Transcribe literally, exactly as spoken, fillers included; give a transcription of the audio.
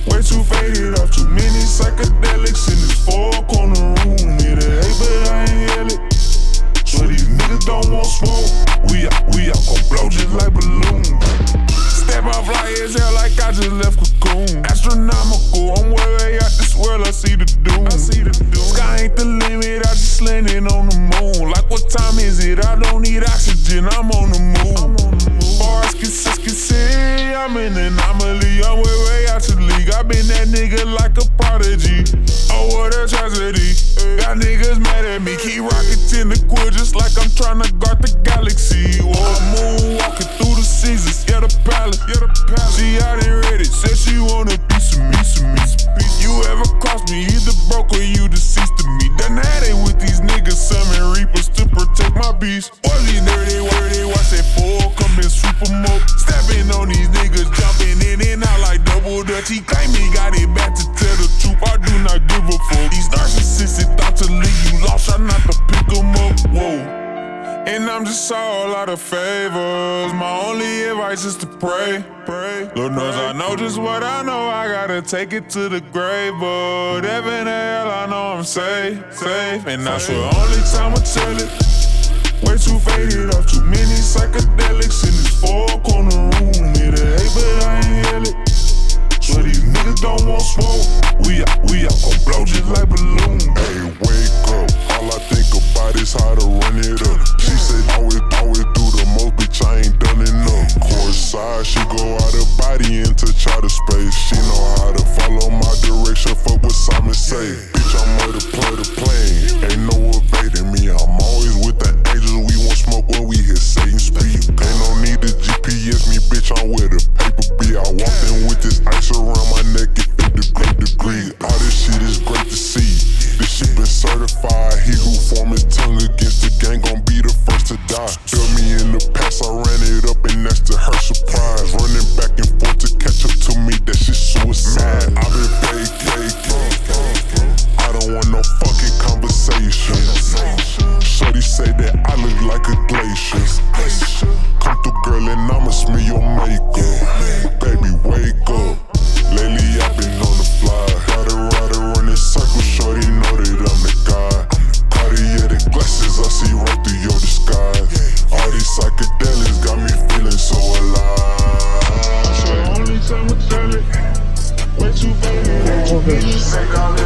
Way too faded off too many psychedelics in this four-corner room. Need a hate, but I ain't hell it. So these niggas don't want smoke. We out, we out, gon' blow just like balloons. Step off like as hell, like I just left cocoon. Astronomical, I'm way out this world, I see the doom. I see the doom. Sky ain't the limit, I just landed on the moon. Like what time is it? I don't need oxygen, I'm on the move. Far as can see, I'm an anomaly. I'm way, way out the league. I been that nigga like a prodigy. Oh, what a tragedy. Got niggas mad at me. Keep rocketing the quill just like I'm tryna guard the galaxy. Whoa, moon walking through the seasons. Yeah, the palace. Yeah, the palace. She out and ready. Said she want a piece of me, some me, some piece. You ever cross me? Either broke or you deceased to me. Done had it with these niggas. Summon reapers to protect my beast. Boys, these dirty, wordy. Watch that four come and sweep them up. Stepping on these niggas, jumping in and out like double dutch. He claim he got it back to tell the truth. I do not give a fuck. These narcissists thought to leave you lost. I not to pick them up. Whoa. And I'm just all out of favors. My only advice is to pray, pray. Lord knows I know just what I know. I gotta take it to the grave, but heaven and hell, I know I'm safe, safe. And that's the only time I tell it. Way too faded off too many psychedelics in this four-corner room. Need a hate, but I ain't hell it. So these niggas don't want smoke. We out, we out, gon' blow just like balloons. Hey, wake up. All I think about is how to run it up. She said always, always do the most, bitch, I ain't done enough. Course side, she go out of body into charter space. She know how to follow my direction, fuck what Simon say. Bitch, I'm with the play the plane. Ain't no evading me, I'm always with the angels. We won't smoke when we hear Satan speak. Ain't no need to G P S me, bitch, I'm where the paper be. I walked in with this ice around my neck at fifty degrees. All this shit is great to see. This shit been certified. He who form his tongue against the gang gon' be the first to die. Feel me in the past, I ran it up and that's to her surprise. Running back and forth to catch up to me, that shit suicide. I've been vacating. I don't want no fucking conversation. Shorty say that I look like a glacier. Come through, girl, and I'ma smell your makeup. Baby, wake up. Lately I've been on the fly. Gotta ride around in circles, shorty know that I'm the guy. Cartier the glasses, I see right through your disguise. All these psychedelics got me feeling so alive. That's the only time I tell it. Way too faded. Say